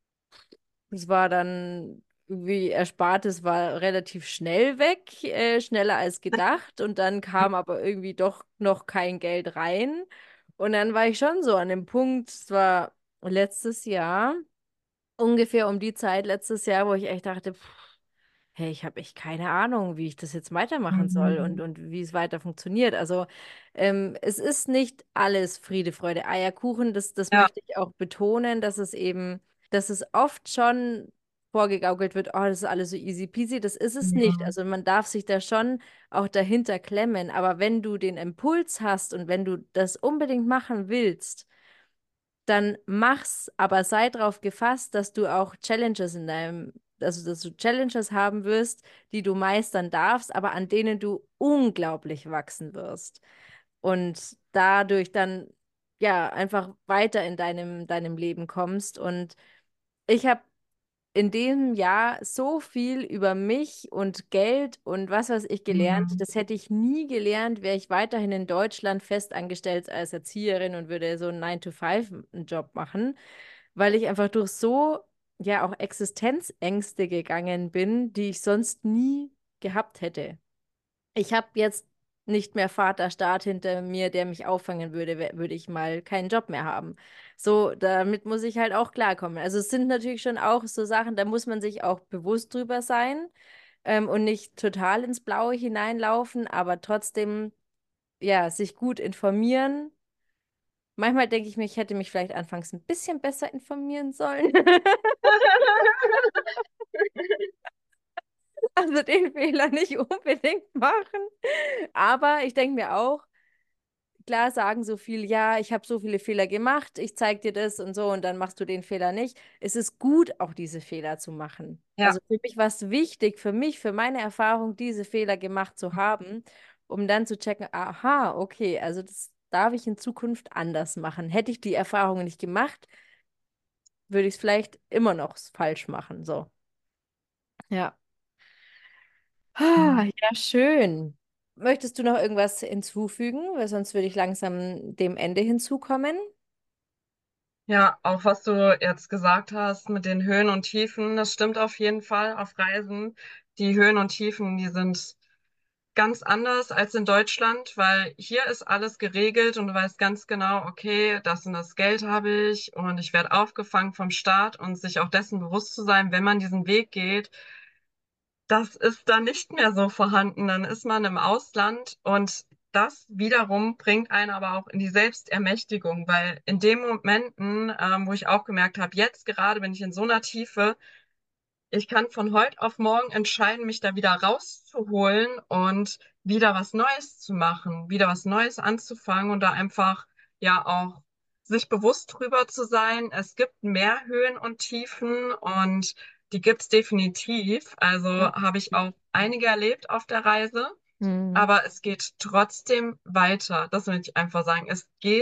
es war dann wie Erspartes war relativ schnell weg, schneller als gedacht und dann kam aber irgendwie doch noch kein Geld rein und dann war ich schon so an dem Punkt, es war letztes Jahr, ungefähr um die Zeit letztes Jahr, wo ich echt dachte, hey, ich habe echt keine Ahnung, wie ich das jetzt weitermachen soll Mhm. und wie es weiter funktioniert. Also es ist nicht alles Friede, Freude, Eierkuchen. Das Ja. möchte ich auch betonen, dass es eben, dass es oft schon vorgegaukelt wird, oh, das ist alles so easy peasy. Das ist es nicht. Mhm. Also man darf sich da schon auch dahinter klemmen. Aber wenn du den Impuls hast und wenn du das unbedingt machen willst, dann mach's, aber sei darauf gefasst, dass du auch Challenges in deinem, also dass du Challenges haben wirst, die du meistern darfst, aber an denen du unglaublich wachsen wirst. Und dadurch dann ja einfach weiter in deinem Leben kommst. Und ich habe in diesem Jahr so viel über mich und Geld und was weiß ich gelernt. Mhm. Das hätte ich nie gelernt, wäre ich weiterhin in Deutschland festangestellt als Erzieherin und würde so einen 9-to-5-Job machen, weil ich einfach durch so, ja, auch Existenzängste gegangen bin, die ich sonst nie gehabt hätte. Ich habe jetzt nicht mehr Vaterstaat hinter mir, der mich auffangen würde, würde ich mal keinen Job mehr haben. So, damit muss ich halt auch klarkommen. Also es sind natürlich schon auch so Sachen, da muss man sich auch bewusst drüber sein, und nicht total ins Blaue hineinlaufen, aber trotzdem, ja, sich gut informieren. Manchmal denke ich mir, ich hätte mich vielleicht anfangs ein bisschen besser informieren sollen. Also den Fehler nicht unbedingt machen. Aber ich denke mir auch, klar sagen so viel, ja, ich habe so viele Fehler gemacht, ich zeige dir das und so und dann machst du den Fehler nicht. Es ist gut, auch diese Fehler zu machen. Ja. Also für mich war es wichtig, für mich, für meine Erfahrung, diese Fehler gemacht zu haben, um dann zu checken, aha, okay, also das darf ich in Zukunft anders machen. Hätte ich die Erfahrungen nicht gemacht, würde ich es vielleicht immer noch falsch machen. So, ja. Ah, Mhm. ja, schön. Möchtest du noch irgendwas hinzufügen? Weil sonst würde ich langsam dem Ende hinzukommen. Ja, auch was du jetzt gesagt hast mit den Höhen und Tiefen, das stimmt auf jeden Fall auf Reisen. Die Höhen und Tiefen, die sind ganz anders als in Deutschland, weil hier ist alles geregelt und du weißt ganz genau, okay, das und das Geld habe ich und ich werde aufgefangen vom Staat und sich auch dessen bewusst zu sein, wenn man diesen Weg geht, das ist dann nicht mehr so vorhanden. Dann ist man im Ausland und das wiederum bringt einen aber auch in die Selbstermächtigung, weil in den Momenten, wo ich auch gemerkt habe, jetzt gerade bin ich in so einer Tiefe, ich kann von heute auf morgen entscheiden, mich da wieder rauszuholen und wieder was Neues zu machen, wieder was Neues anzufangen und da einfach ja auch sich bewusst drüber zu sein. Es gibt mehr Höhen und Tiefen und die gibt's definitiv. Also Ja. habe ich auch einige erlebt auf der Reise, Mhm. aber es geht trotzdem weiter. Das will ich einfach sagen. Es geht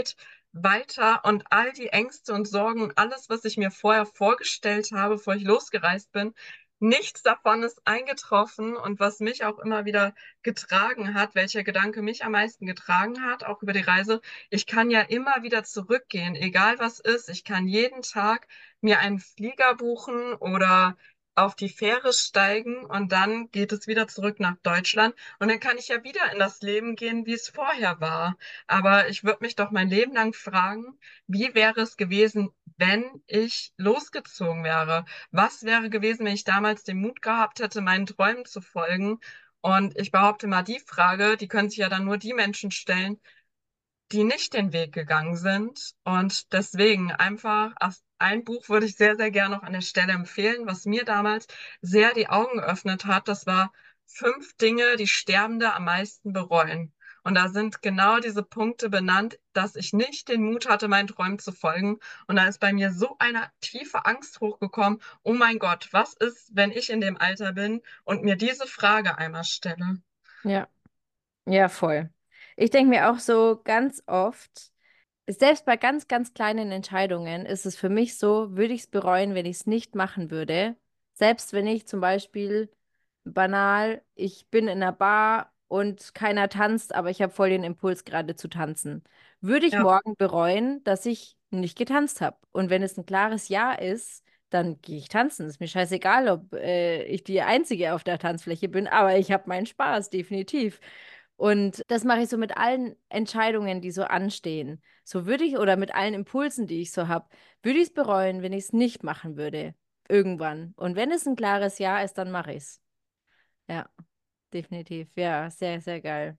weiter und all die Ängste und Sorgen, alles, was ich mir vorher vorgestellt habe, bevor ich losgereist bin, nichts davon ist eingetroffen und was mich auch immer wieder getragen hat, welcher Gedanke mich am meisten getragen hat, auch über die Reise. Ich kann ja immer wieder zurückgehen, egal was ist. Ich kann jeden Tag mir einen Flieger buchen oder auf die Fähre steigen und dann geht es wieder zurück nach Deutschland und dann kann ich ja wieder in das Leben gehen, wie es vorher war. Aber ich würde mich doch mein Leben lang fragen, wie wäre es gewesen, wenn ich losgezogen wäre? Was wäre gewesen, wenn ich damals den Mut gehabt hätte, meinen Träumen zu folgen? Und ich behaupte mal, die Frage, die können sich ja dann nur die Menschen stellen, die nicht den Weg gegangen sind. Und deswegen einfach ein Buch würde ich sehr, sehr gerne noch an der Stelle empfehlen, was mir damals sehr die Augen geöffnet hat. Das war Fünf Dinge, die Sterbende am meisten bereuen. Und da sind genau diese Punkte benannt, dass ich nicht den Mut hatte, meinen Träumen zu folgen. Und da ist bei mir so eine tiefe Angst hochgekommen. Oh mein Gott, was ist, wenn ich in dem Alter bin und mir diese Frage einmal stelle? Ja, ja, voll. Ich denke mir auch so ganz oft, selbst bei ganz, ganz kleinen Entscheidungen ist es für mich so, würde ich es bereuen, wenn ich es nicht machen würde. Selbst wenn ich zum Beispiel banal, ich bin in einer Bar und keiner tanzt, aber ich habe voll den Impuls gerade zu tanzen. Würde ich Ja, morgen bereuen, dass ich nicht getanzt habe? Und wenn es ein klares Ja ist, dann gehe ich tanzen. Ist mir scheißegal, ob ich die Einzige auf der Tanzfläche bin, aber ich habe meinen Spaß, definitiv. Und das mache ich so mit allen Entscheidungen, die so anstehen. So würde ich, oder mit allen Impulsen, die ich so habe, würde ich es bereuen, wenn ich es nicht machen würde. Irgendwann. Und wenn es ein klares Ja ist, dann mache ich es. Ja, definitiv. Ja, sehr, sehr geil.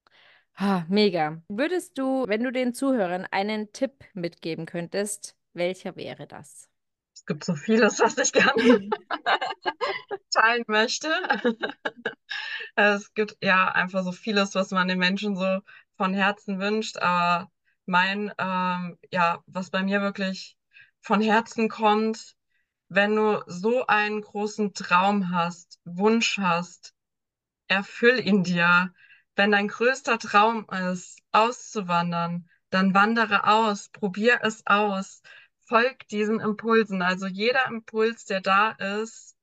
Ah, mega. Würdest du, wenn du den Zuhörern einen Tipp mitgeben könntest, welcher wäre das? es gibt so vieles, was ich gerne teilen möchte. Es gibt ja einfach so vieles, was man den Menschen so von Herzen wünscht. Aber ja, was bei mir wirklich von Herzen kommt, wenn du so einen großen Traum hast, Wunsch hast, erfüll ihn dir. Wenn dein größter Traum ist, auszuwandern, dann wandere aus, probier es aus, folg diesen Impulsen. Also jeder Impuls, der da ist,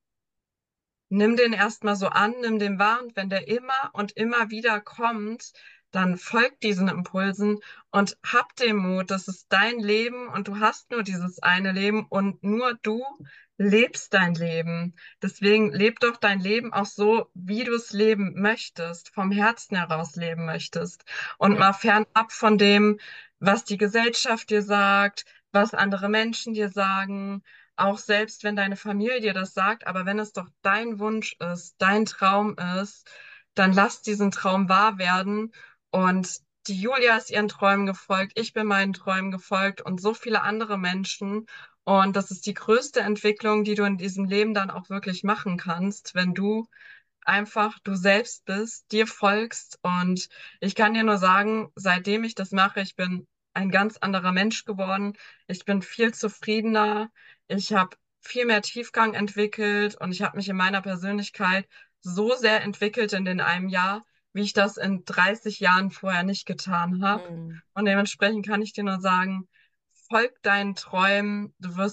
nimm den erstmal so an, nimm den wahr und wenn der immer und immer wieder kommt, dann folg diesen Impulsen und hab den Mut, das ist dein Leben und du hast nur dieses eine Leben und nur du lebst dein Leben. Deswegen leb doch dein Leben auch so, wie du es leben möchtest, vom Herzen heraus leben möchtest und Ja, mal fernab von dem, was die Gesellschaft dir sagt, was andere Menschen dir sagen, auch selbst wenn deine Familie dir das sagt, aber wenn es doch dein Wunsch ist, dein Traum ist, dann lass diesen Traum wahr werden. Und die Julia ist ihren Träumen gefolgt, ich bin meinen Träumen gefolgt und so viele andere Menschen. Und das ist die größte Entwicklung, die du in diesem Leben dann auch wirklich machen kannst, wenn du einfach du selbst bist, dir folgst. Und ich kann dir nur sagen, seitdem ich das mache, ich bin ein ganz anderer Mensch geworden. Ich bin viel zufriedener. Ich habe viel mehr Tiefgang entwickelt und ich habe mich in meiner Persönlichkeit so sehr entwickelt in den einem Jahr, wie ich das in 30 Jahren vorher nicht getan habe. hm, Und dementsprechend kann ich dir nur sagen, folg deinen Träumen.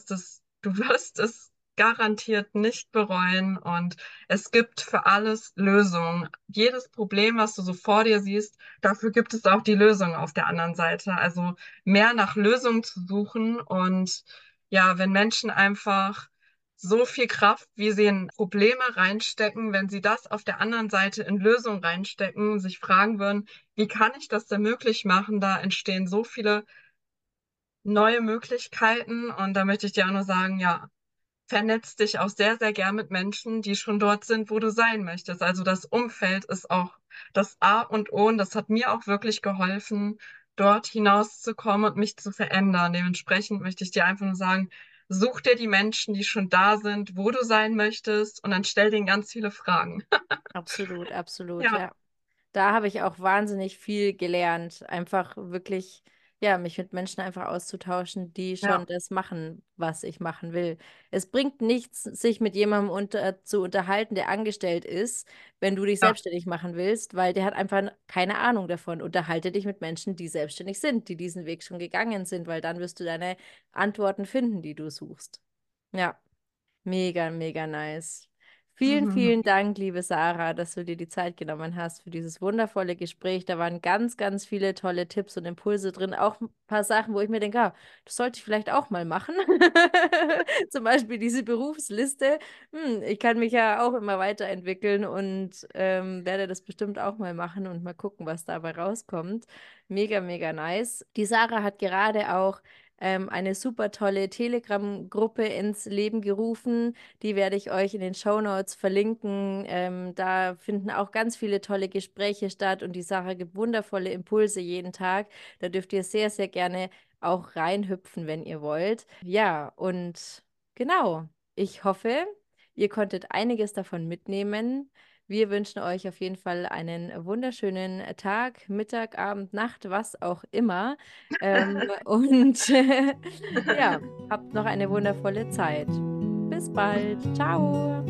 Du wirst es garantiert nicht bereuen und es gibt für alles Lösungen. Jedes Problem, was du so vor dir siehst, dafür gibt es auch die Lösung auf der anderen Seite. Also mehr nach Lösungen zu suchen und ja, wenn Menschen einfach so viel Kraft, wie sie in Probleme reinstecken, wenn sie das auf der anderen Seite in Lösungen reinstecken, sich fragen würden, wie kann ich das denn möglich machen? Da entstehen so viele neue Möglichkeiten und da möchte ich dir auch nur sagen, ja, vernetz dich auch sehr, sehr gern mit Menschen, die schon dort sind, wo du sein möchtest. Also das Umfeld ist auch das A und O und das hat mir auch wirklich geholfen, dort hinauszukommen und mich zu verändern. Dementsprechend möchte ich dir einfach nur sagen, such dir die Menschen, die schon da sind, wo du sein möchtest und dann stell denen ganz viele Fragen. absolut, absolut, Ja, ja. Da habe ich auch wahnsinnig viel gelernt. Einfach wirklich. ja, mich mit Menschen einfach auszutauschen, die schon Ja, das machen, was ich machen will. Es bringt nichts, sich mit jemandem zu unterhalten, der angestellt ist, wenn du dich ja. selbstständig machen willst, weil der hat einfach keine Ahnung davon. Unterhalte dich mit Menschen, die selbstständig sind, die diesen Weg schon gegangen sind, weil dann wirst du deine Antworten finden, die du suchst. Ja. Mega, mega nice. Vielen, vielen Dank, liebe Sarah, dass du dir die Zeit genommen hast für dieses wundervolle Gespräch. Da waren ganz, ganz viele tolle Tipps und Impulse drin. Auch ein paar Sachen, wo ich mir denke, das sollte ich vielleicht auch mal machen. Zum Beispiel diese Berufsliste. Ich kann mich ja auch immer weiterentwickeln und werde das bestimmt auch mal machen und mal gucken, was dabei rauskommt. Mega, mega nice. Die Sarah hat gerade auch eine super tolle Telegram-Gruppe ins Leben gerufen. Die werde ich euch in den Shownotes verlinken. Da finden auch ganz viele tolle Gespräche statt und die Sache gibt wundervolle Impulse jeden Tag. Da dürft ihr sehr, sehr gerne auch reinhüpfen, wenn ihr wollt. Ja, und genau, ich hoffe, ihr konntet einiges davon mitnehmen. Wir wünschen euch auf jeden Fall einen wunderschönen Tag, Mittag, Abend, Nacht, was auch immer. Und ja, habt noch eine wundervolle Zeit. Bis bald. Ciao.